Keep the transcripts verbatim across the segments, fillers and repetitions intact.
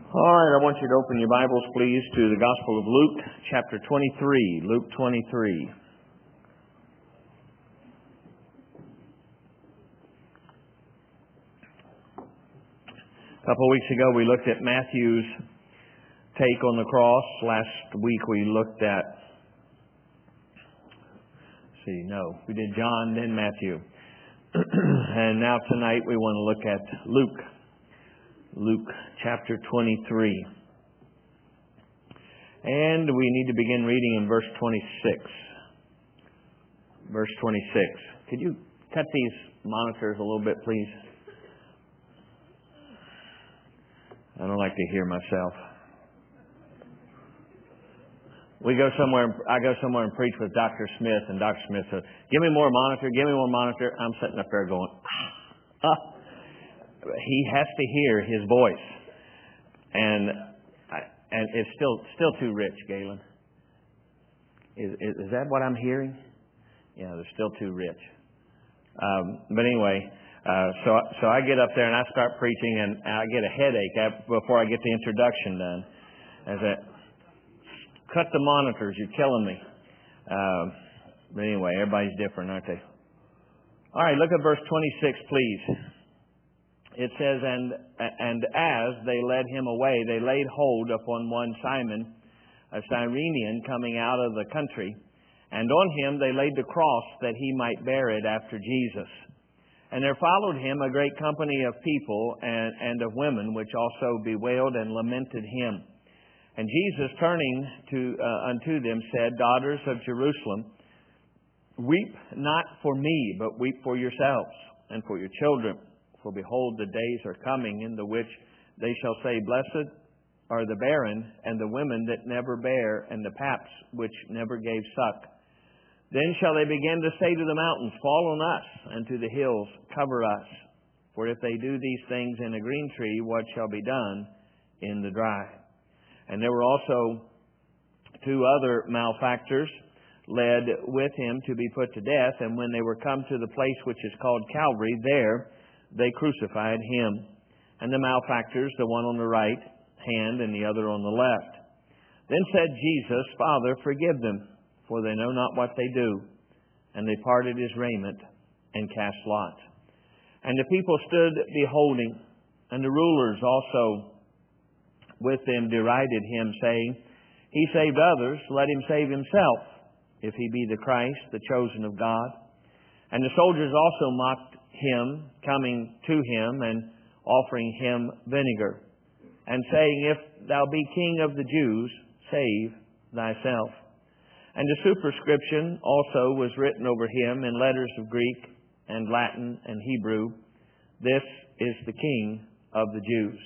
All right, I want you to open your Bibles, please, to the Gospel of Luke, chapter twenty-three. Luke twenty-three. A couple of weeks ago, we looked at Matthew's take on the cross. Last week, we looked at, let's see, no, we did John, then Matthew. And now tonight, we want to look at Luke. Luke chapter twenty-three. And we need to begin reading in verse twenty-six. Verse twenty-six. Could you cut these monitors a little bit, please? I don't like to hear myself. We go somewhere, I go somewhere and preach with Doctor Smith, and Doctor Smith says, give me more monitor, give me more monitor. I'm sitting up there going, ah. He has to hear his voice, and and it's still still too rich, Galen. Is, is is that what I'm hearing? Yeah, they're still too rich. Um, but anyway, uh, so so I get up there and I start preaching, and I get a headache before I get the introduction done. I said, "Cut the monitors! You're killing me." Um, but anyway, everybody's different, aren't they? All right, look at verse twenty-six, please. It says, and and as they led him away, they laid hold upon one Simon, a Cyrenian, coming out of the country, and on him they laid the cross that he might bear it after Jesus. And there followed him a great company of people and, and of women, which also bewailed and lamented him. And Jesus, turning to uh, unto them, said, Daughters of Jerusalem, weep not for me, but weep for yourselves and for your children. For behold, the days are coming in the which they shall say, Blessed are the barren, and the women that never bare, and the paps which never gave suck. Then shall they begin to say to the mountains, Fall on us, and to the hills, Cover us. For if they do these things in a green tree, what shall be done in the dry? And there were also two other malefactors led with him to be put to death. And when they were come to the place which is called Calvary, there they crucified him, and the malefactors, the one on the right hand and the other on the left. Then said Jesus, Father, forgive them, for they know not what they do. And they parted his raiment and cast lots. And the people stood beholding, and the rulers also with them derided him, saying, He saved others, let him save himself, if he be the Christ, the chosen of God. And the soldiers also mocked him, coming to him and offering him vinegar, and saying, If thou be king of the Jews, save thyself. And the superscription also was written over him in letters of Greek and Latin and Hebrew, This is the King of the Jews.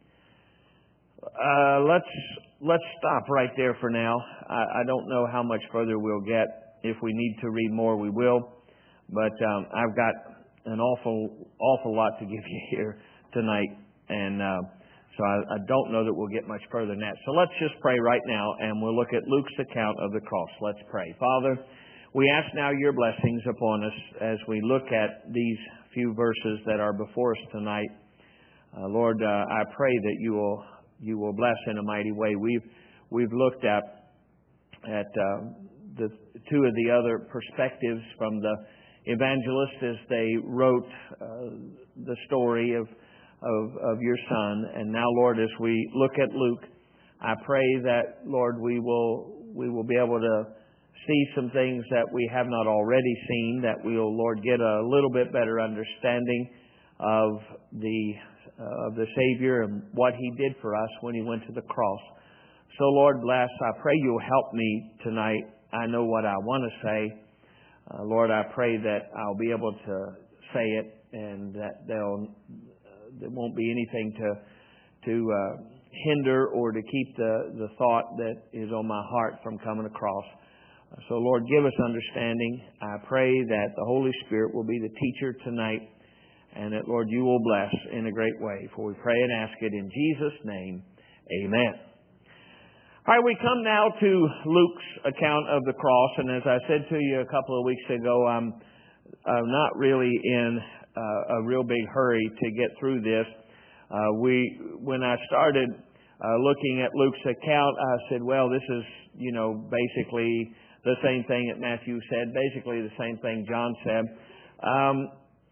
Uh, let's let's stop right there for now. I, I don't know how much further we'll get. If we need to read more, we will. But um, I've got an awful, awful lot to give you here tonight. And uh, so I, I don't know that we'll get much further than that. So let's just pray right now, and we'll look at Luke's account of the cross. Let's pray. Father, we ask now your blessings upon us as we look at these few verses that are before us tonight. Uh, Lord, uh, I pray that you will you will bless in a mighty way. We've we've looked at at uh, the two of the other perspectives from the evangelists as they wrote uh, the story of, of of your Son. And now, Lord, as we look at Luke, I pray that, Lord, we will we will be able to see some things that we have not already seen, that we will, Lord, get a little bit better understanding of the uh, of the Savior and what He did for us when He went to the cross. So, Lord, bless. I pray you'll help me tonight. I know what I want to say. Uh, Lord, I pray that I'll be able to say it, and that there'll, uh, there won't be anything to to uh, hinder or to keep the, the thought that is on my heart from coming across. Uh, so, Lord, give us understanding. I pray that the Holy Spirit will be the teacher tonight, and that, Lord, you will bless in a great way. For we pray and ask it in Jesus' name. Amen. All right, we come now to Luke's account of the cross, and as I said to you a couple of weeks ago, I'm, I'm not really in uh, a real big hurry to get through this. Uh, we, when I started uh, looking at Luke's account, I said, well, this is, you know, basically the same thing that Matthew said, basically the same thing John said, um,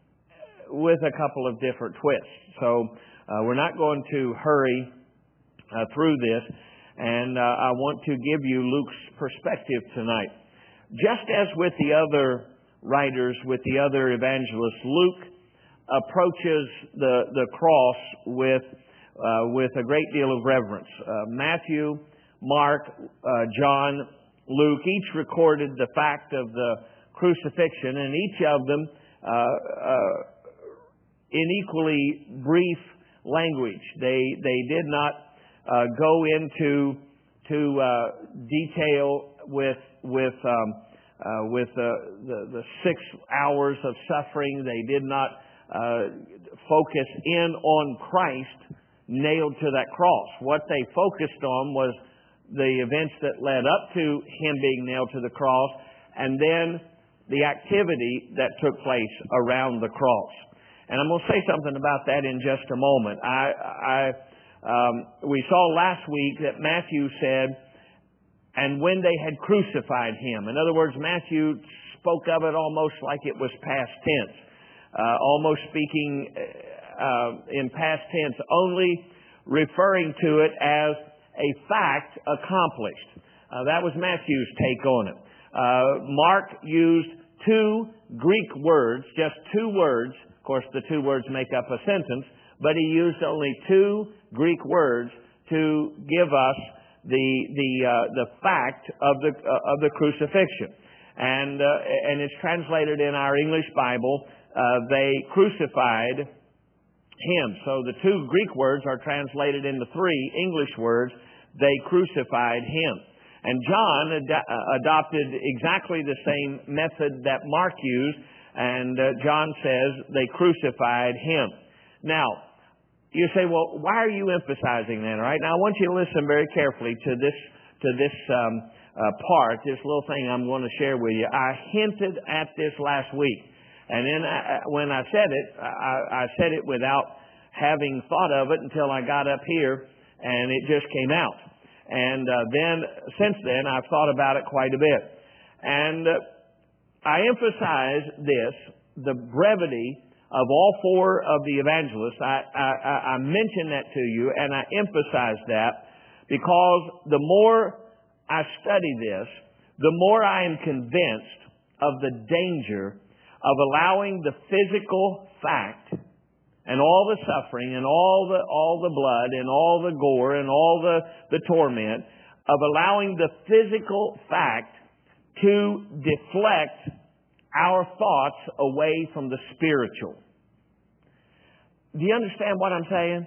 with a couple of different twists. So uh, we're not going to hurry uh, through this, and uh, I want to give you Luke's perspective tonight. Just as with the other writers, with the other evangelists, Luke approaches the, the cross with uh, with a great deal of reverence. Uh, Matthew, Mark, uh, John, Luke each recorded the fact of the crucifixion, and each of them uh, uh, in equally brief language. They they did not uh, go into to uh, detail with with um, uh, with uh, the the six hours of suffering. They did not uh, focus in on Christ nailed to that cross. What they focused on was the events that led up to Him being nailed to the cross, and then the activity that took place around the cross. And I'm going to say something about that in just a moment. I, I, um, we saw last week that Matthew said, and when they had crucified Him. In other words, Matthew spoke of it almost like it was past tense, uh, almost speaking uh, in past tense, only referring to it as a fact accomplished. Uh, that was Matthew's take on it. Uh, Mark used two Greek words, just two words. Of course, the two words make up a sentence, but he used only two Greek words to give us the the uh, the fact of the uh, of the crucifixion, and uh, and it's translated in our English Bible. Uh, they crucified Him. So the two Greek words are translated into three English words. They crucified Him. And John ad- adopted exactly the same method that Mark used, and uh, John says they crucified Him. Now, you say, well, why are you emphasizing that? All right. Now, I want you to listen very carefully to this to this um, uh, part, this little thing I'm going to share with you. I hinted at this last week, and then I, when I said it, I, I said it without having thought of it until I got up here, and it just came out. And uh, then, since then, I've thought about it quite a bit. And uh, I emphasize this, the brevity of all four of the evangelists. I, I, I mention that to you, and I emphasize that because the more I study this, the more I am convinced of the danger of allowing the physical fact and all the suffering and all the all the blood and all the gore and all the, the torment of allowing the physical fact to deflect our thoughts away from the spiritual. Do you understand what I'm saying?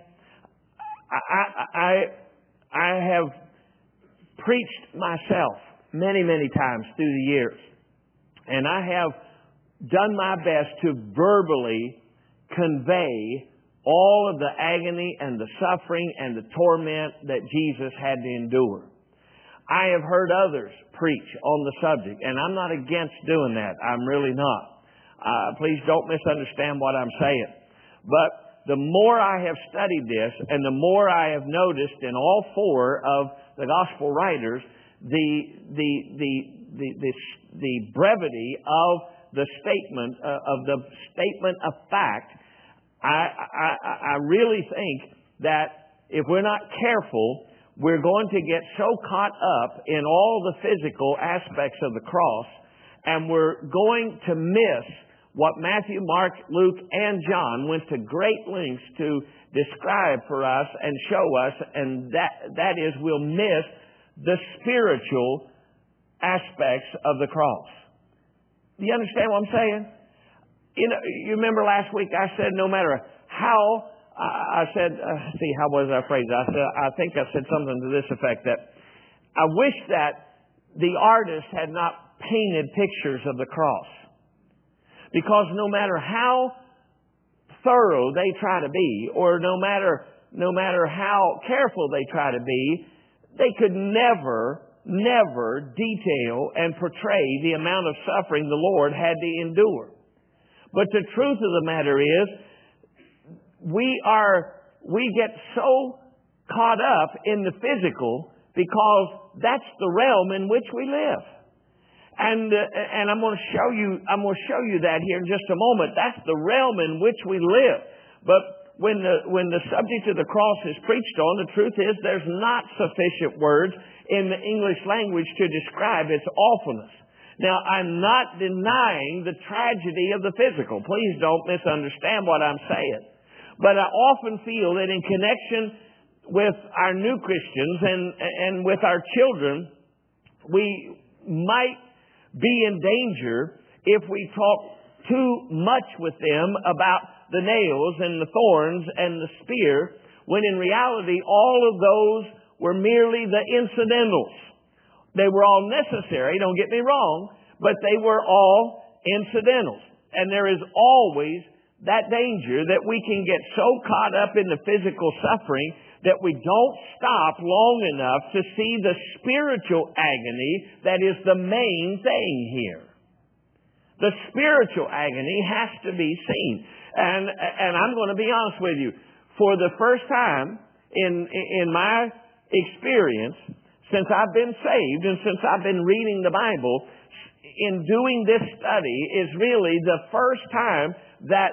I, I, I have preached myself many, many times through the years, and I have done my best to verbally convey all of the agony and the suffering and the torment that Jesus had to endure. I have heard others preach on the subject, and I'm not against doing that. I'm really not. Uh, please don't misunderstand what I'm saying. But the more I have studied this, and the more I have noticed in all four of the gospel writers, the the the the the, the brevity of the statement uh, of the statement of fact. I, I, I really think that if we're not careful, we're going to get so caught up in all the physical aspects of the cross, and we're going to miss what Matthew, Mark, Luke, and John went to great lengths to describe for us and show us, and that that is we'll miss the spiritual aspects of the cross. Do you understand what I'm saying? You know, you remember last week I said no matter how, I said, uh, see, how was I phrased? I said, I think I said something to this effect, that I wish that the artist had not painted pictures of the cross. Because no matter how thorough they try to be, or no matter, no matter how careful they try to be, they could never, never detail and portray the amount of suffering the Lord had to endure. But the truth of the matter is, we are, we get so caught up in the physical because that's the realm in which we live. And uh, and I'm going to show you I'm going to show you that here in just a moment. That's the realm in which we live. But when the when the subject of the cross is preached on, the truth is there's not sufficient words in the English language to describe its awfulness. Now, I'm not denying the tragedy of the physical. Please don't misunderstand what I'm saying. But I often feel that in connection with our new Christians and, and with our children, we might be in danger if we talk too much with them about the nails and the thorns and the spear, when in reality all of those were merely the incidentals. They were all necessary, don't get me wrong, but they were all incidentals. And there is always that danger that we can get so caught up in the physical suffering that we don't stop long enough to see the spiritual agony that is the main thing here. The spiritual agony has to be seen. And, and I'm going to be honest with you. For the first time in, in my experience, since I've been saved and since I've been reading the Bible, in doing this study is really the first time that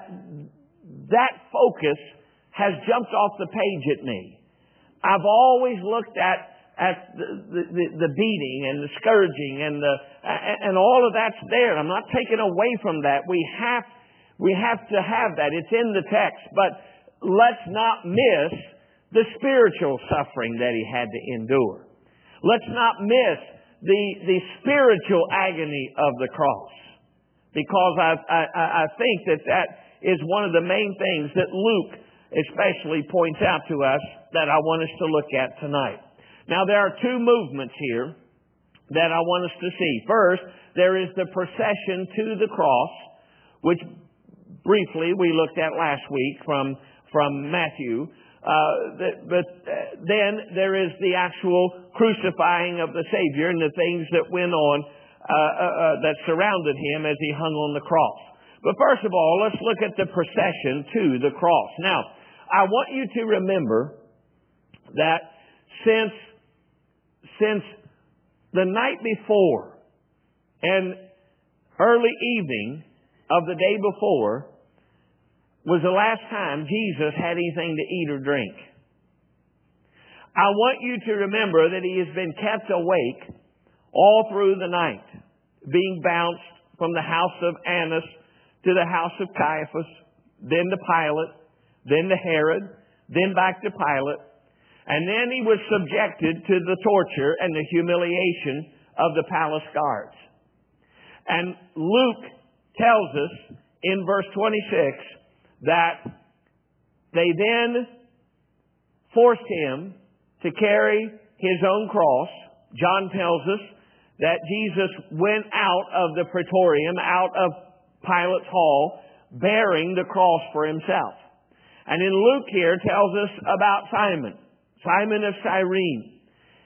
that focus has jumped off the page at me. I've always looked at at the, the, the beating and the scourging and the and all of that's there. I'm not taking away from that. We have we have to have that. It's in the text. But let's not miss the spiritual suffering that he had to endure. Let's not miss the the spiritual agony of the cross, because I I, I think that that is one of the main things that Luke especially points out to us that I want us to look at tonight. Now, there are two movements here that I want us to see. First, there is the procession to the cross, which briefly we looked at last week from, from Matthew. Uh, but uh, then there is the actual crucifying of the Savior and the things that went on, uh, uh, uh, that surrounded him as he hung on the cross. But first of all, let's look at the procession to the cross. Now, I want you to remember that since, since the night before and early evening of the day before was the last time Jesus had anything to eat or drink. I want you to remember that he has been kept awake all through the night, being bounced from the house of Annas to the house of Caiaphas, then to Pilate, then to Herod, then back to Pilate. And then he was subjected to the torture and the humiliation of the palace guards. And Luke tells us in verse twenty-six that they then forced him to carry his own cross. John tells us that Jesus went out of the praetorium, out of Pilate's hall, bearing the cross for himself. And in Luke here tells us about Simon, Simon of Cyrene.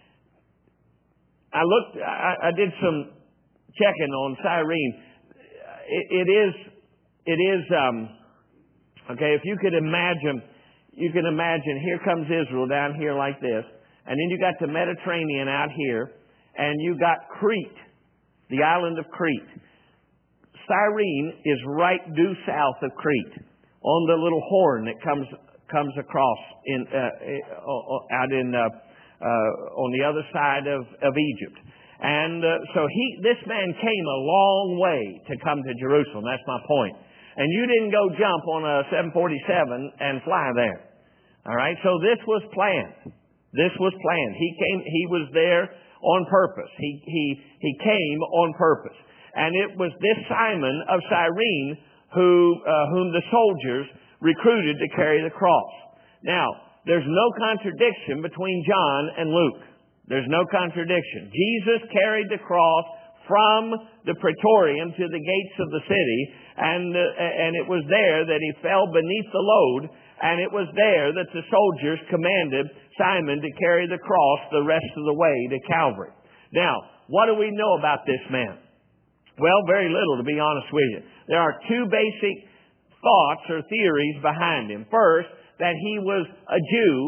I looked, I, I did some checking on Cyrene. It, it is, it is, um, okay, if you could imagine, you can imagine, here comes Israel down here like this, and then you got the Mediterranean out here, and you got Crete, the island of Crete. Cyrene is right due south of Crete, on the little horn that comes comes across in uh, uh, out in uh, uh, on the other side of, of Egypt. And uh, so he, this man came a long way to come to Jerusalem. That's my point. And you didn't go jump on a seven forty-seven and fly there. All right. So this was planned. This was planned. He came. He was there on purpose. He he he came on purpose. And it was this Simon of Cyrene who uh, whom the soldiers recruited to carry the cross. Now, there's no contradiction between John and Luke. There's no contradiction. Jesus carried the cross from the praetorium to the gates of the city, and uh, and it was there that he fell beneath the load, and it was there that the soldiers commanded Simon to carry the cross the rest of the way to Calvary. Now, what do we know about this man? Well, very little, to be honest with you. There are two basic thoughts or theories behind him. First, that he was a Jew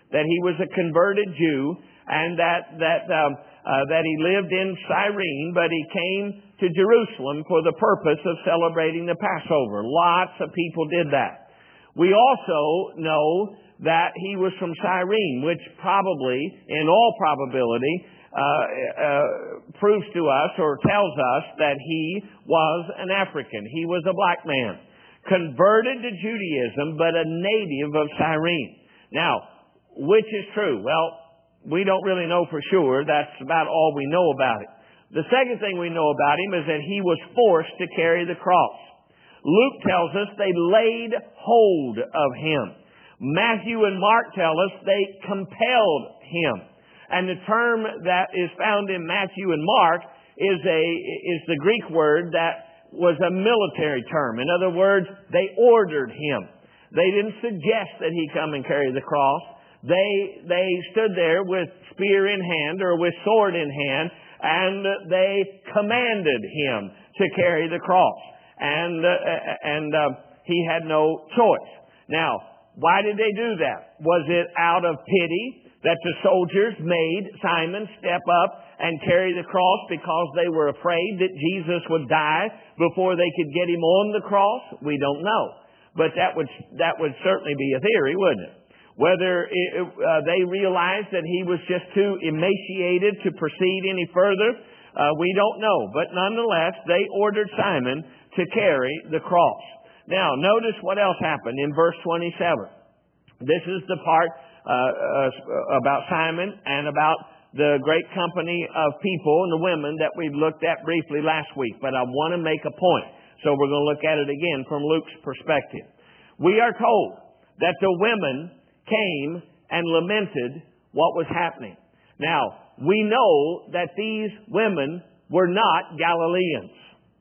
that he was a converted Jew, and that that um, uh, that he lived in Cyrene, but he came to Jerusalem for the purpose of celebrating the Passover. Lots of people did that. We also know that he was from Cyrene, which probably, in all probability, uh, uh, proves to us or tells us that he was an African. He was a black man, converted to Judaism, but a native of Cyrene. Now, which is true? Well, we don't really know for sure. That's about all we know about it. The second thing we know about him is that he was forced to carry the cross. Luke tells us they laid hold of him. Matthew and Mark tell us they compelled him. And the term that is found in Matthew and Mark is a is the Greek word that was a military term. In other words, they ordered him. They didn't suggest that he come and carry the cross. They they stood there with spear in hand or with sword in hand, and they commanded him to carry the cross. And uh, and uh, he had no choice. Now, why did they do that? Was it out of pity that the soldiers made Simon step up and carry the cross because they were afraid that Jesus would die before they could get him on the cross? We don't know. But that would that would certainly be a theory, wouldn't it? Whether it, uh, they realized that he was just too emaciated to proceed any further, uh, we don't know. But nonetheless, they ordered Simon to carry the cross. Now, notice what else happened in verse twenty-seven. This is the part uh, uh, about Simon and about the great company of people and the women that we looked at briefly last week. But I want to make a point. So we're going to look at it again from Luke's perspective. We are told that the women came and lamented what was happening. Now, we know that these women were not Galileans.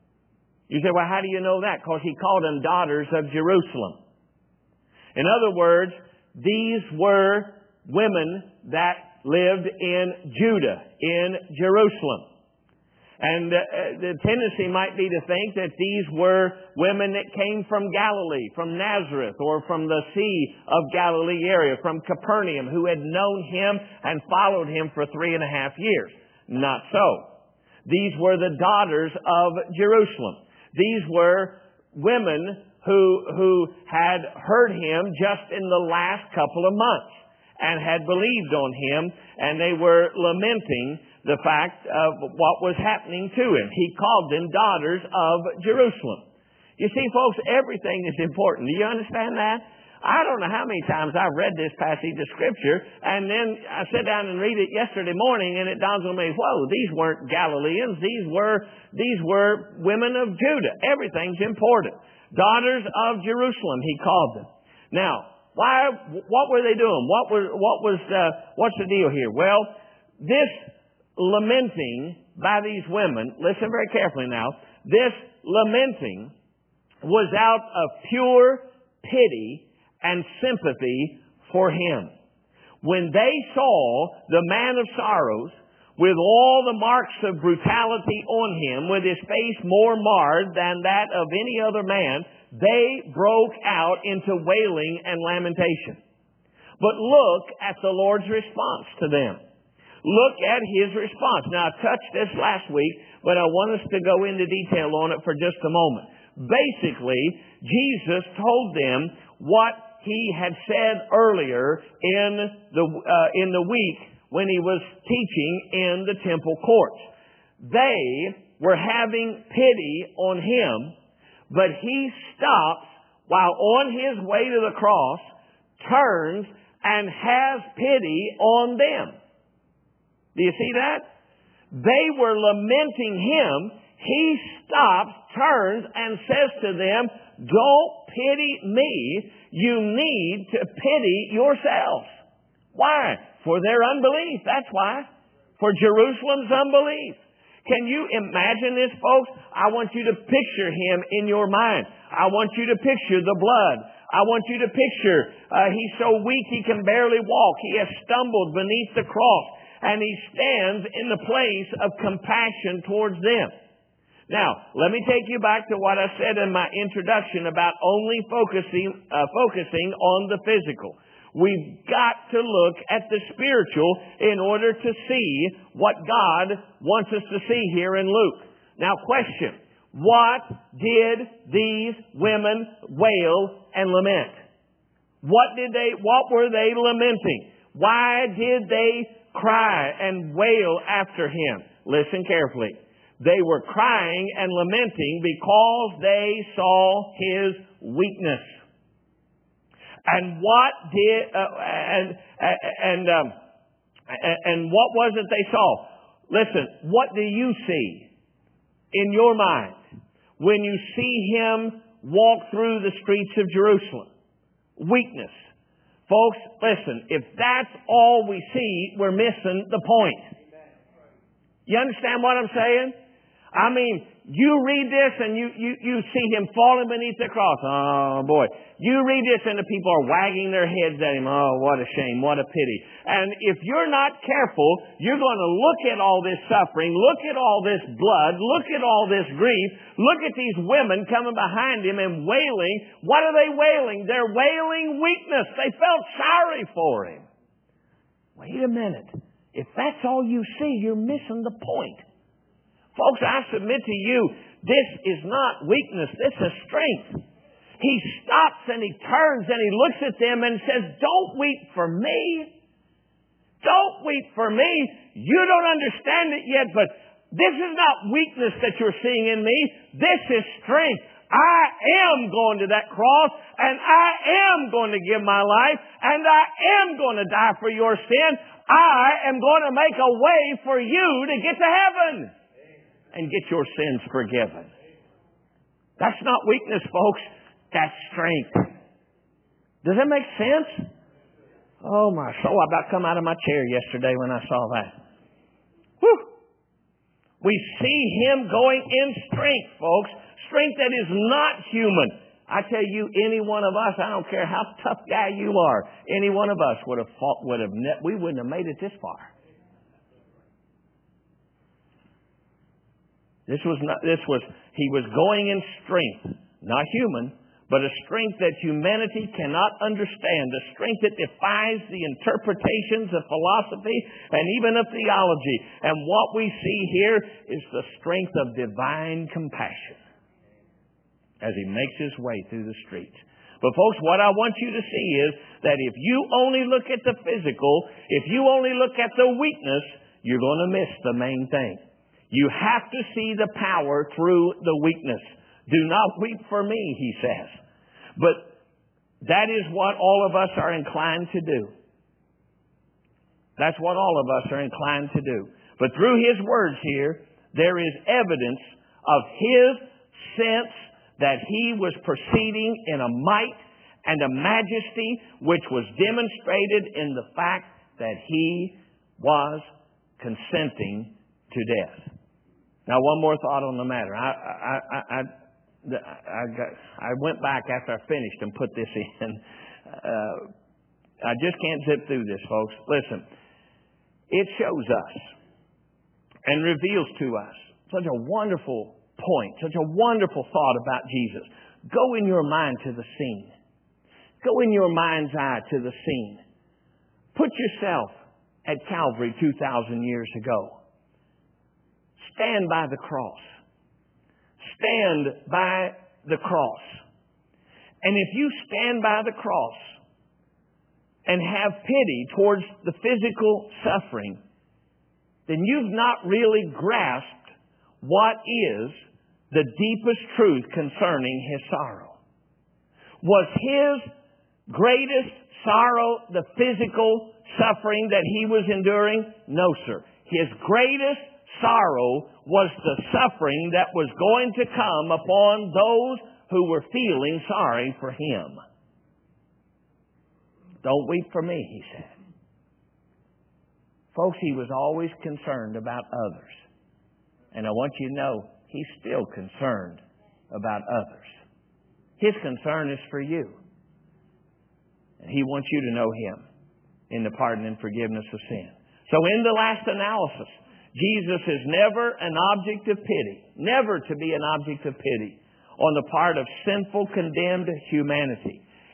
You say, well, how do you know that? Because he called them daughters of Jerusalem. In other words, these were women that lived in Judah, in Jerusalem. And uh, the tendency might be to think that these were women that came from Galilee, from Nazareth, or from the Sea of Galilee area, from Capernaum, who had known him and followed him for three and a half years. Not so. These were the daughters of Jerusalem. These were women who, who had heard him just in the last couple of months and had believed on him, and they were lamenting the fact of what was happening to him. He called them daughters of Jerusalem. You see, folks, everything is important. Do you understand that? I don't know how many times I've read this passage of Scripture, and then I sit down and read it yesterday morning, and it dawns on me, whoa, these weren't Galileans. These were, these were women of Judah. Everything's important. Daughters of Jerusalem, he called them. Now, why, what were they doing? What was, what was, uh, what's the deal here? Well, this lamenting by these women, listen very carefully now, this lamenting was out of pure pity and sympathy for him. When they saw the man of sorrows with all the marks of brutality on him, with his face more marred than that of any other man, they broke out into wailing and lamentation. But look at the Lord's response to them. Look at his response. Now, I touched this last week, but I want us to go into detail on it for just a moment. Basically, Jesus told them what he had said earlier in the uh, in the week when he was teaching in the temple courts. They were having pity on him, but he stops while on his way to the cross, turns and has pity on them. Do you see that? They were lamenting him. He stops, turns, and says to them, don't pity me. You need to pity yourselves. Why? For their unbelief. That's why. For Jerusalem's unbelief. Can you imagine this, folks? I want you to picture him in your mind. I want you to picture the blood. I want you to picture uh, he's so weak he can barely walk. He has stumbled beneath the cross. And he stands in the place of compassion towards them. Now, let me take you back to what I said in my introduction about only focusing uh, focusing on the physical. We've got to look at the spiritual in order to see what God wants us to see here in Luke. Now, question. What did these women wail and lament? What did they, what were they lamenting? Why did they cry and wail after him? Listen carefully. They were crying and lamenting because they saw his weakness. And what did uh, and and um, and what was it they saw? Listen, what do you see in your mind when you see him walk through the streets of Jerusalem? Weakness. Folks, listen, if that's all we see, we're missing the point. You understand what I'm saying? I mean, you read this and you, you, you see him falling beneath the cross. Oh, boy. You read this and the people are wagging their heads at him. Oh, what a shame. What a pity. And if you're not careful, you're going to look at all this suffering, look at all this blood, look at all this grief, look at these women coming behind him and wailing. What are they wailing? They're wailing weakness. They felt sorry for him. Wait a minute. If that's all you see, you're missing the point. Folks, I submit to you, this is not weakness. This is strength. He stops and he turns and he looks at them and says, don't weep for me. Don't weep for me. You don't understand it yet, but this is not weakness that you're seeing in me. This is strength. I am going to that cross and I am going to give my life and I am going to die for your sin. I am going to make a way for you to get to heaven and get your sins forgiven. That's not weakness, folks. That's strength. Does that make sense? Oh, my soul. I about come out of my chair yesterday when I saw that. Whew. We see him going in strength, folks. Strength that is not human. I tell you, any one of us, I don't care how tough guy you are, any one of us would have fought, would have, we wouldn't have made it this far. This was not, this was, he was going in strength, not human, but a strength that humanity cannot understand, a strength that defies the interpretations of philosophy and even of theology. And what we see here is the strength of divine compassion as he makes his way through the streets. But folks, what I want you to see is that if you only look at the physical, if you only look at the weakness, you're going to miss the main thing. You have to see the power through the weakness. Do not weep for me, he says. But that is what all of us are inclined to do. That's what all of us are inclined to do. But through his words here, there is evidence of his sense that he was proceeding in a might and a majesty which was demonstrated in the fact that he was consenting to death. Now, one more thought on the matter. I, I, I, I, I, got, I went back after I finished and put this in. Uh, I just can't zip through this, folks. Listen, it shows us and reveals to us such a wonderful point, such a wonderful thought about Jesus. Go in your mind to the scene. Go in your mind's eye to the scene. Put yourself at Calvary two thousand years ago. Stand by the cross. Stand by the cross. And if you stand by the cross and have pity towards the physical suffering, then you've not really grasped what is the deepest truth concerning his sorrow. Was his greatest sorrow the physical suffering that he was enduring? No, sir. His greatest sorrow was the suffering that was going to come upon those who were feeling sorry for him. Don't weep for me, he said. Folks, he was always concerned about others. And I want you to know, he's still concerned about others. His concern is for you. And he wants you to know him in the pardon and forgiveness of sin. So in the last analysis, Jesus is never an object of pity, never to be an object of pity on the part of sinful, condemned humanity.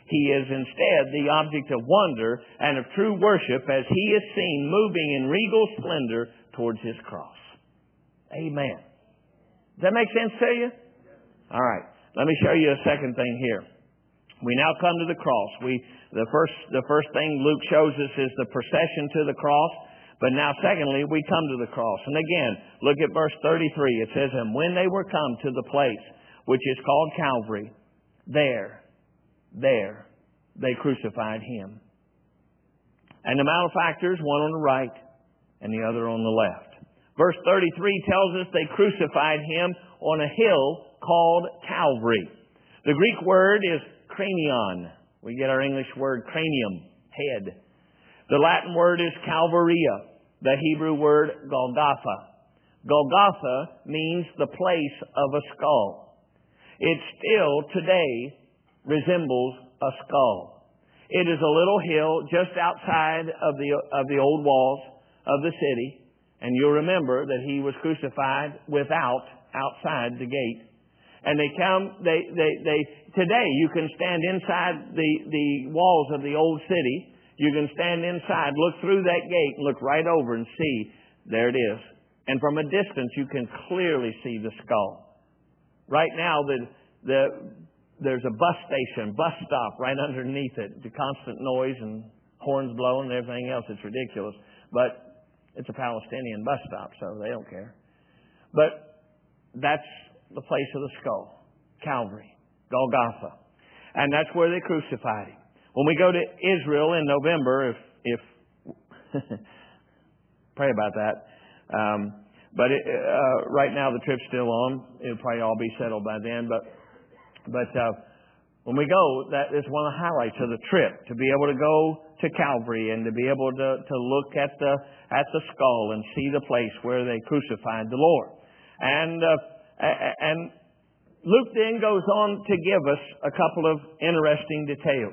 He is instead the object of wonder and of true worship as He is seen moving in regal splendor towards His cross. Amen. Does that make sense to you? All right. Let me show you a second thing here. We now come to the cross. We the first the first thing Luke shows us is the procession to the cross. But now, secondly, we come to the cross. And again, look at verse thirty-three. It says, "And when they were come to the place which is called Calvary, there, there, they crucified Him. And the malefactors, one on the right and the other on the left." Verse thirty-three tells us they crucified Him on a hill called Calvary. The Greek word is cranion. We get our English word cranium, head. The Latin word is Calvaria, the Hebrew word Golgotha. Golgotha means the place of a skull. It still today resembles a skull. It is a little hill just outside of the of the old walls of the city. And you'll remember that He was crucified without, outside the gate. And they come, they, they, they, today you can stand inside the, the walls of the old city. You can stand inside, look through that gate, and look right over and see, there it is. And from a distance you can clearly see the skull. Right now the, the, there's a bus station, bus stop right underneath it. The constant noise and horns blowing and everything else. It's ridiculous. But it's a Palestinian bus stop, so they don't care. But that's the place of the skull. Calvary. Golgotha. And that's where they crucified Him. When we go to Israel in November, if, if pray about that. Um, but it, uh, right now the trip's still on. It'll probably all be settled by then. But but uh, when we go, that is one of the highlights of the trip, to be able to go to Calvary and to be able to, to look at the at the skull and see the place where they crucified the Lord. And uh, and Luke then goes on to give us a couple of interesting details.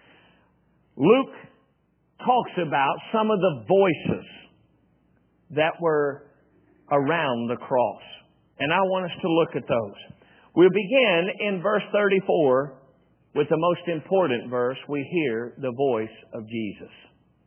Luke talks about some of the voices that were around the cross. And I want us to look at those. We'll begin in verse thirty-four with the most important verse. We hear the voice of Jesus.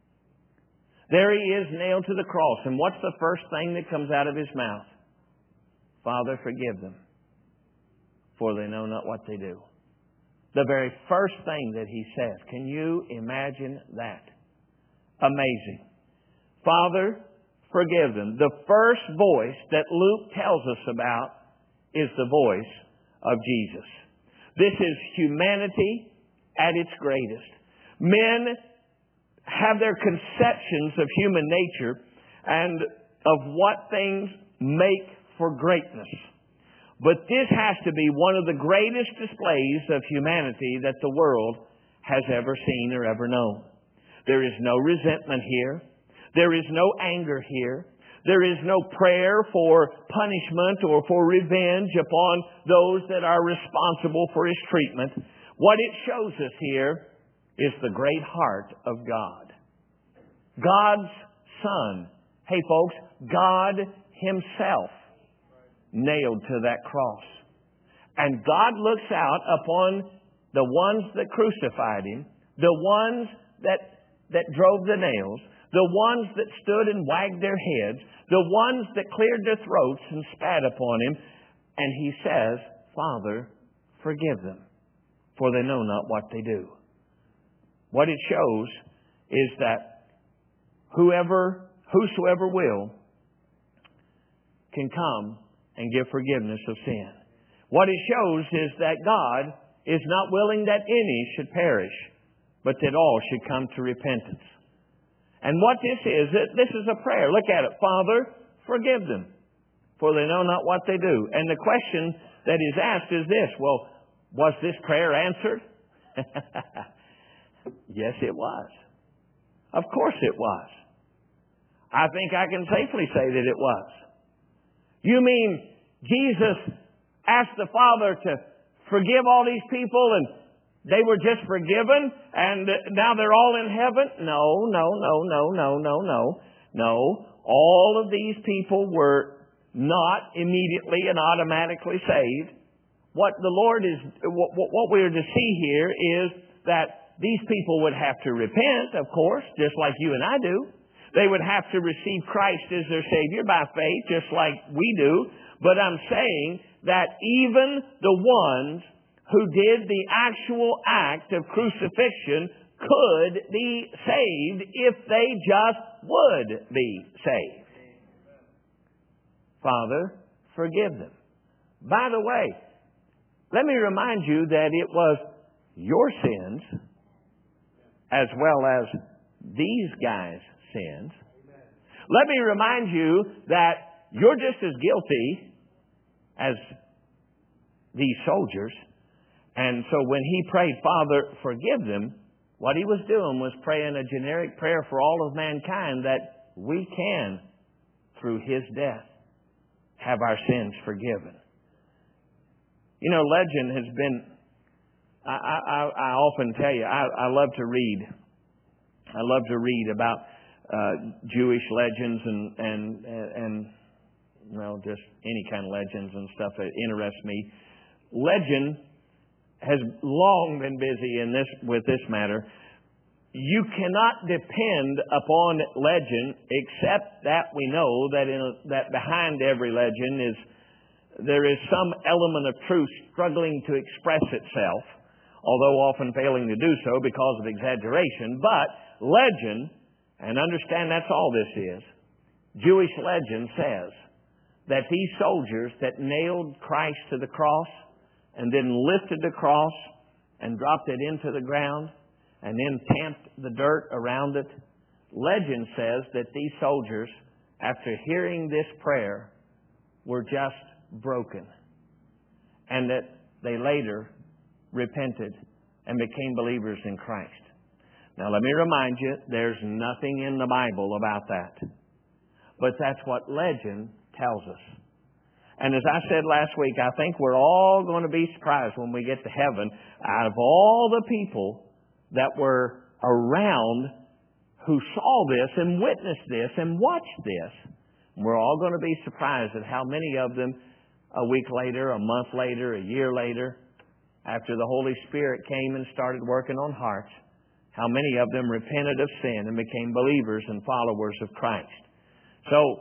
There He is nailed to the cross. And what's the first thing that comes out of His mouth? "Father, forgive them, for they know not what they do." The very first thing that He says. Can you imagine that? Amazing. "Father, forgive them." The first voice that Luke tells us about is the voice of Jesus. This is humanity at its greatest. Men have their conceptions of human nature and of what things make for greatness. But this has to be one of the greatest displays of humanity that the world has ever seen or ever known. There is no resentment here. There is no anger here. There is no prayer for punishment or for revenge upon those that are responsible for His treatment. What it shows us here is the great heart of God. God's Son. Hey folks, God Himself nailed to that cross. And God looks out upon the ones that crucified Him, the ones that, that drove the nails, the ones that stood and wagged their heads, the ones that cleared their throats and spat upon Him. And He says, "Father, forgive them, for they know not what they do." What it shows is that whoever, whosoever will, can come and give forgiveness of sin. What it shows is that God is not willing that any should perish, but that all should come to repentance. And what this is, this is a prayer. Look at it. "Father, forgive them, for they know not what they do." And the question that is asked is this: well, was this prayer answered? Yes, it was. Of course it was. I think I can safely say that it was. You mean Jesus asked the Father to forgive all these people and they were just forgiven and now they're all in heaven? No, no, no, no, no, no, no. No. All of these people were not immediately and automatically saved. What the Lord is, what, what we are to see here is that these people would have to repent, of course, just like you and I do. They would have to receive Christ as their Savior by faith, just like we do. But I'm saying that even the ones who did the actual act of crucifixion could be saved if they just would be saved. Father, forgive them. By the way, let me remind you that it was your sins as well as these guys' sins. Let me remind you that you're just as guilty as these soldiers. And so when he prayed, Father, forgive them, what he was doing was praying a generic prayer for all of mankind that we can, through his death, have our sins forgiven. You know, legend has been, I, I, I often tell you, I, I love to read. I love to read about uh, Jewish legends and, and, and, well, just any kind of legends and stuff that interests me. Legend has long been busy in this with this matter. You cannot depend upon legend except that we know that in a, that behind every legend is there is some element of truth struggling to express itself, although often failing to do so because of exaggeration. But legend, and understand that's all this is, Jewish legend says that these soldiers that nailed Christ to the cross and then lifted the cross and dropped it into the ground and then tamped the dirt around it, legend says that these soldiers, after hearing this prayer, were just broken, and that they later repented and became believers in Christ. Now let me remind you, there's nothing in the Bible about that. But that's what legend tells us. And as I said last week, I think we're all going to be surprised when we get to heaven. Out of all the people that were around who saw this and witnessed this and watched this, we're all going to be surprised at how many of them a week later, a month later, a year later, after the Holy Spirit came and started working on hearts, how many of them repented of sin and became believers and followers of Christ. So,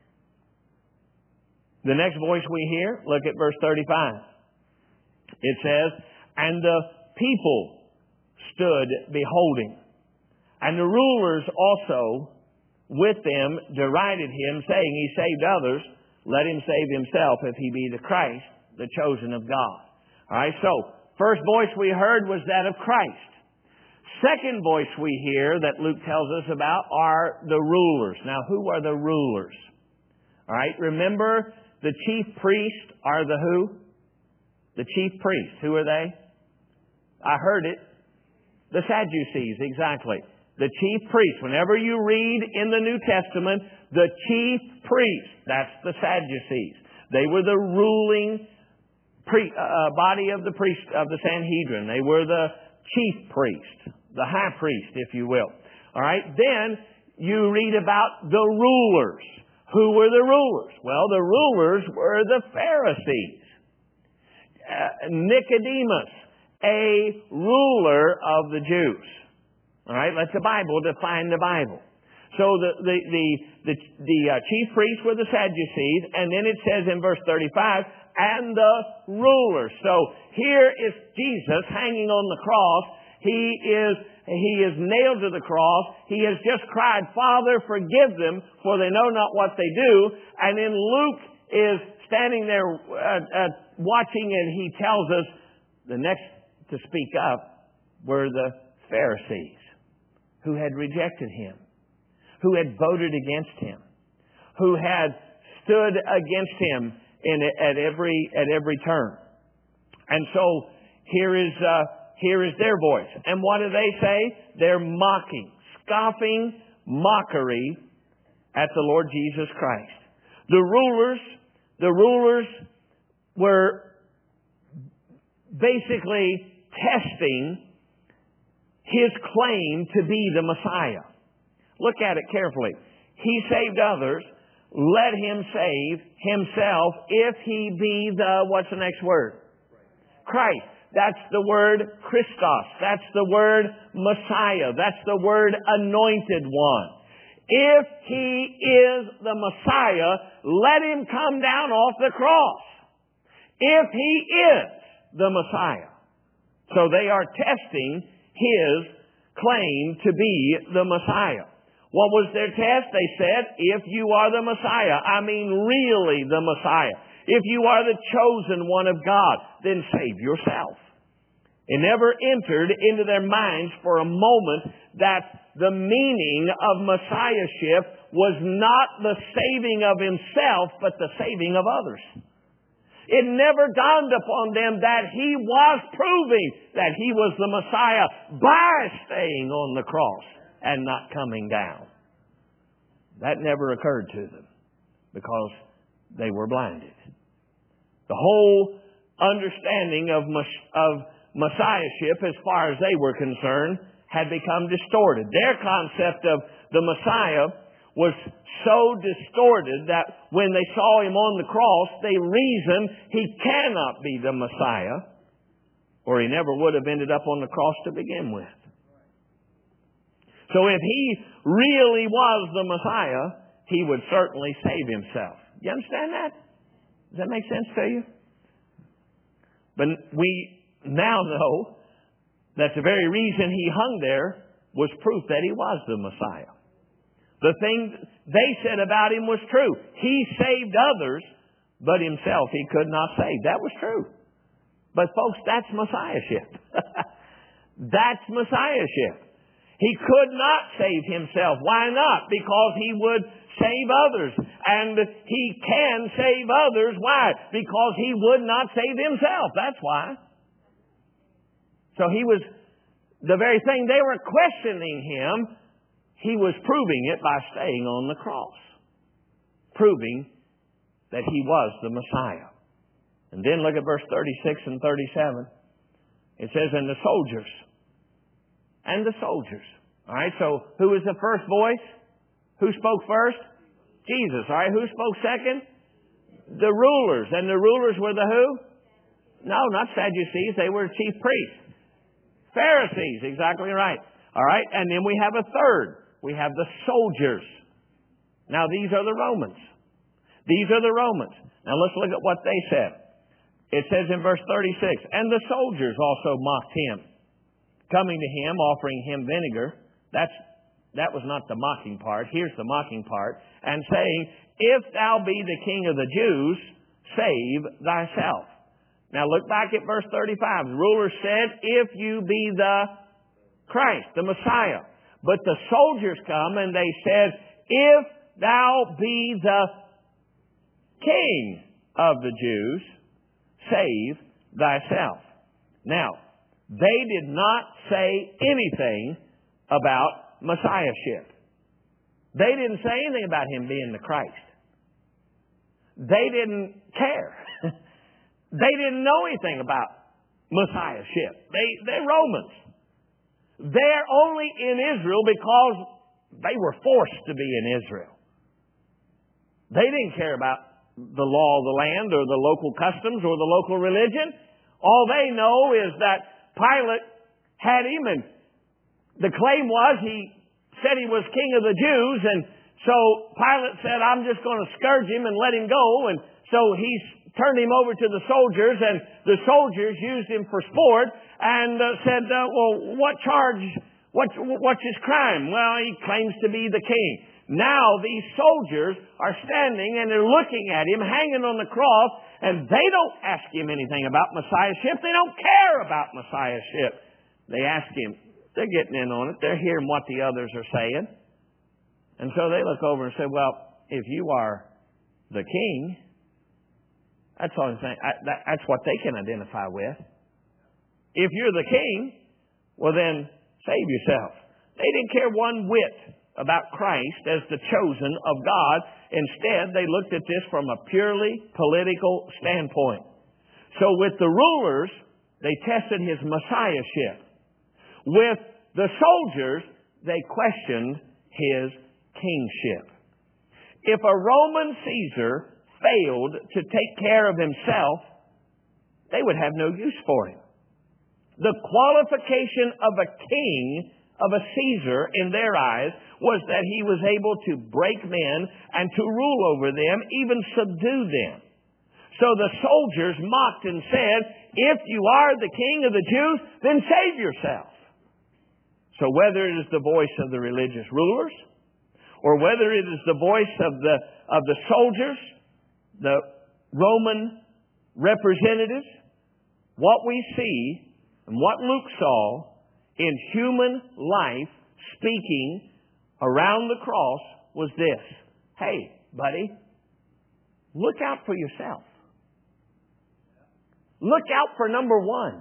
the next voice we hear, look at verse thirty-five. It says, and the people stood beholding, and the rulers also with them derided him, saying, he saved others, let him save himself if he be the Christ, the chosen of God. All right, so first voice we heard was that of Christ. Second voice we hear that Luke tells us about are the rulers. Now, who are the rulers? All right, remember the chief priests are the who? The chief priests. Who are they? I heard it. The Sadducees, exactly. The chief priests. Whenever you read in the New Testament, the chief priests, that's the Sadducees. They were the ruling pre, uh, body of the priest of the Sanhedrin. They were the chief priest, the high priest, if you will. All right. Then you read about the rulers. Who were the rulers? Well, the rulers were the Pharisees. Uh, Nicodemus, a ruler of the Jews. All right, let the Bible define the Bible. So the the the the, the uh, chief priests were the Sadducees, and then it says in verse thirty-five, and the rulers. So here is Jesus hanging on the cross. He is he is nailed to the cross. He has just cried, Father, forgive them, for they know not what they do. And then Luke is standing there uh, uh, watching, and he tells us the next to speak up were the Pharisees, who had rejected him, who had voted against him, who had stood against him in at every at every turn. And so here is uh, here is their voice. And what do they say? They're mocking, scoffing mockery at the Lord Jesus Christ. The rulers, the rulers were basically testing his claim to be the Messiah. Look at it carefully. He saved others. Let him save himself if he be the, what's the next word? Christ. That's the word Christos. That's the word Messiah. That's the word Anointed One. If He is the Messiah, let Him come down off the cross. If He is the Messiah. So they are testing His claim to be the Messiah. What was their test? They said, if you are the Messiah, I mean really the Messiah, if you are the chosen one of God, then save yourself. It never entered into their minds for a moment that the meaning of Messiahship was not the saving of Himself, but the saving of others. It never dawned upon them that He was proving that He was the Messiah by staying on the cross and not coming down. That never occurred to them because they were blinded. The whole understanding of, of Messiahship, as far as they were concerned, had become distorted. Their concept of the Messiah was so distorted that when they saw Him on the cross, they reasoned He cannot be the Messiah, or He never would have ended up on the cross to begin with. So if He really was the Messiah, He would certainly save Himself. You understand that? Does that make sense to you? But we now know that the very reason He hung there was proof that He was the Messiah. The thing they said about Him was true. He saved others, but Himself He could not save. That was true. But folks, that's Messiahship. That's Messiahship. He could not save Himself. Why not? Because He would save others. And He can save others. Why? Because He would not save Himself. That's why. So He was, the very thing they were questioning Him, He was proving it by staying on the cross. Proving that He was the Messiah. And then look at verse thirty-six and thirty-seven. It says, and the soldiers. And the soldiers. All right, so who was the first voice? Who spoke first? Jesus. All right, who spoke second? The rulers. And the rulers were the who? No, not Sadducees. They were chief priests. Pharisees. Exactly right. All right, and then we have a third. We have the soldiers. Now, these are the Romans. These are the Romans. Now, let's look at what they said. It says in verse thirty-six, and the soldiers also mocked Him, coming to Him, offering Him vinegar. That's, that was not the mocking part. Here's the mocking part. And saying, if thou be the King of the Jews, save thyself. Now, look back at verse thirty-five. The ruler said, if you be the Christ, the Messiah. But the soldiers come and they said, if thou be the King of the Jews, save thyself. Now, they did not say anything about Messiahship. They didn't say anything about Him being the Christ. They didn't care. They didn't know anything about Messiahship. They, they're Romans. They're only in Israel because they were forced to be in Israel. They didn't care about the law of the land or the local customs or the local religion. All they know is that Pilate had Him, and the claim was he said He was King of the Jews, and so Pilate said, I'm just going to scourge Him and let Him go. And so he turned Him over to the soldiers, and the soldiers used Him for sport and uh, said, uh, well, what charge, what, what's His crime? Well, He claims to be the king. Now these soldiers are standing and they're looking at Him hanging on the cross, and they don't ask Him anything about Messiahship. They don't care about Messiahship. They ask Him, they're getting in on it. They're hearing what the others are saying. And so they look over and say, well, if you are the king, that's all I'm saying. I, that, that's what they can identify with. If you're the king, well then, save yourself. They didn't care one whit about Christ as the chosen of God. Instead, they looked at this from a purely political standpoint. So with the rulers, they tested His Messiahship. With the soldiers, they questioned His kingship. If a Roman Caesar failed to take care of himself, they would have no use for him. The qualification of a king, of a Caesar in their eyes, was that he was able to break men and to rule over them, even subdue them. So the soldiers mocked and said, if you are the king of the Jews, then save yourself. So whether it is the voice of the religious rulers, or whether it is the voice of the, of the soldiers, the Roman representatives, what we see and what Luke saw in human life speaking around the cross was this. Hey, buddy, look out for yourself. Look out for number one.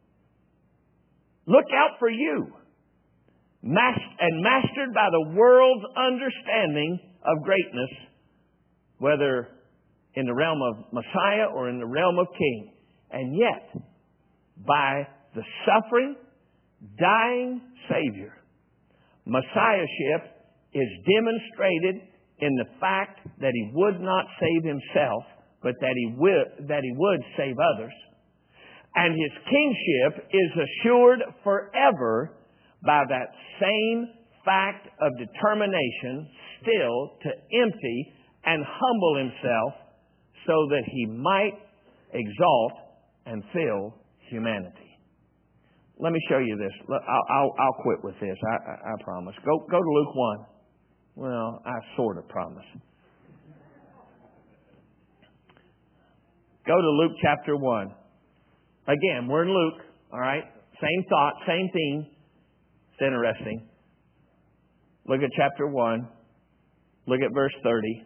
Look out for you. Mas- and mastered by the world's understanding of greatness, whether in the realm of Messiah or in the realm of King. And yet, by the suffering, dying Savior, Messiahship is demonstrated in the fact that He would not save Himself, but that He would, that He would save others. And His kingship is assured forever by that same fact of determination still to empty and humble Himself so that He might exalt and fill humanity. Let me show you this. I'll, I'll, I'll quit with this. I, I, I promise. Go, go to Luke one. Well, I sort of promise. Go to Luke chapter one. Again, we're in Luke. All right. Same thought, same theme. It's interesting. Look at chapter one. Look at verse thirty.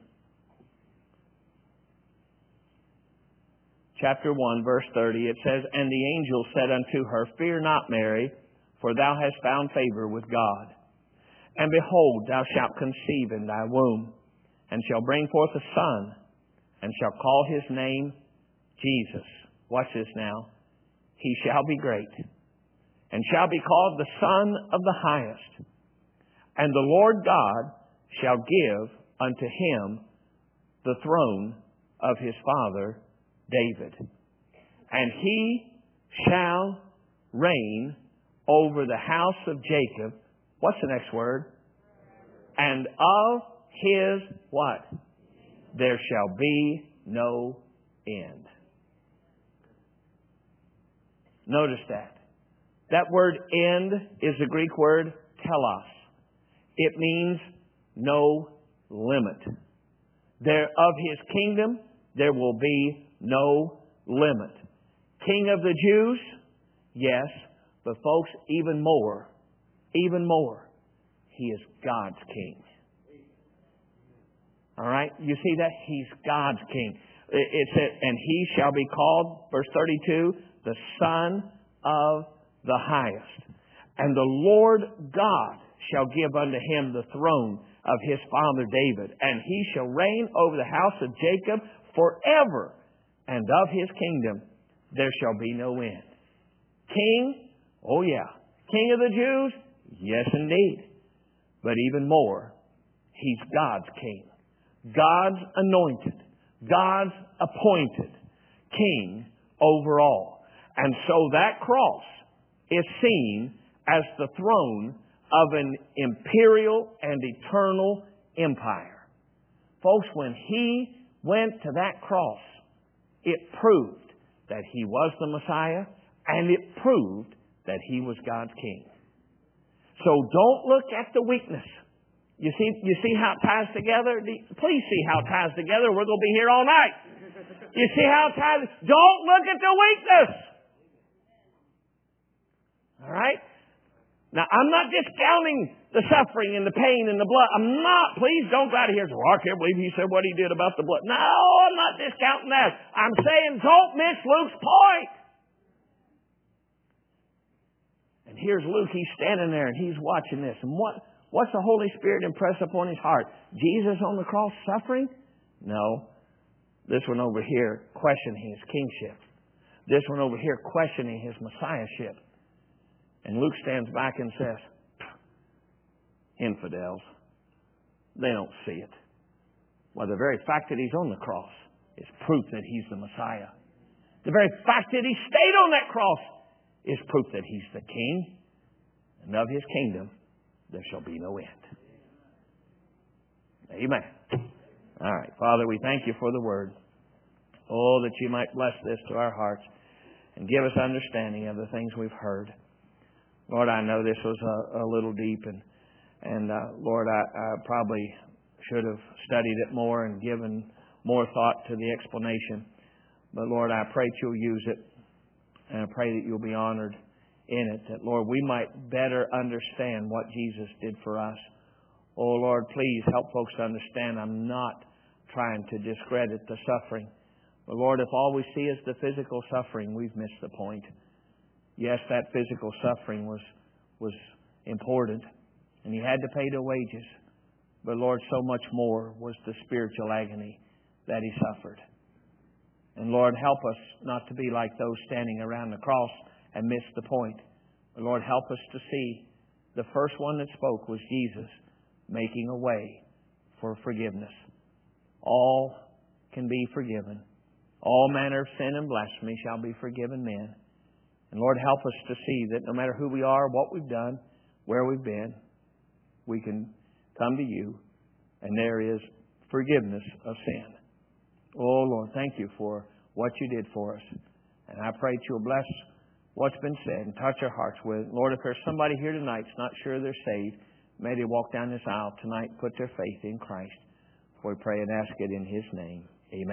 Chapter one, verse thirty, it says, and the angel said unto her, fear not, Mary, for thou hast found favor with God. And behold, thou shalt conceive in thy womb, and shalt bring forth a son, and shalt call his name Jesus. Watch this now. He shall be great, and shall be called the Son of the Highest. And the Lord God shall give unto him the throne of his father David. And he shall reign over the house of Jacob. What's the next word? And of his what? There shall be no end. Notice that. That word end is the Greek word telos. It means no limit. There of his kingdom there will be no limit. King of the Jews? Yes. But folks, even more, even more, He is God's King. All right? You see that? He's God's King. It said, and He shall be called, verse thirty-two, the Son of the Highest. And the Lord God shall give unto Him the throne of His father David. And He shall reign over the house of Jacob forever. And of His kingdom there shall be no end. King? Oh yeah. King of the Jews? Yes indeed. But even more, He's God's King. God's anointed. God's appointed King over all. And so that cross is seen as the throne of an imperial and eternal empire. Folks, when He went to that cross, it proved that He was the Messiah, and it proved that He was God's King. So don't look at the weakness. You see, you see how it ties together? Please see how it ties together. We're going to be here all night. You see how it ties? Don't look at the weakness. All right? Now, I'm not discounting the suffering and the pain and the blood. I'm not. Please don't go out of here and say, well, I can't believe he said what he did about the blood. No, I'm not discounting that. I'm saying don't miss Luke's point. And here's Luke. He's standing there and he's watching this. And what, what's the Holy Spirit impress upon his heart? Jesus on the cross suffering? No. This one over here questioning His kingship. This one over here questioning His messiahship. And Luke stands back and says, infidels, they don't see it. Well, the very fact that He's on the cross is proof that He's the Messiah. The very fact that He stayed on that cross is proof that He's the King, and of His kingdom there shall be no end. Amen. All right. Father, we thank You for the Word. Oh, that You might bless this to our hearts and give us understanding of the things we've heard. Lord, I know this was a, a little deep, and, and uh, Lord, I, I probably should have studied it more and given more thought to the explanation. But Lord, I pray that You'll use it, and I pray that You'll be honored in it, that, Lord, we might better understand what Jesus did for us. Oh, Lord, please help folks to understand I'm not trying to discredit the suffering. But, Lord, if all we see is the physical suffering, we've missed the point. Yes, that physical suffering was was important, and He had to pay the wages. But, Lord, so much more was the spiritual agony that He suffered. And, Lord, help us not to be like those standing around the cross and miss the point. But, Lord, help us to see the first one that spoke was Jesus, making a way for forgiveness. All can be forgiven. All manner of sin and blasphemy shall be forgiven men. And Lord, help us to see that no matter who we are, what we've done, where we've been, we can come to You, and there is forgiveness of sin. Oh, Lord, thank You for what You did for us. And I pray that You'll bless what's been said and touch our hearts with it. Lord, if there's somebody here tonight that's not sure they're saved, may they walk down this aisle tonight and put their faith in Christ. For we pray and ask it in His name.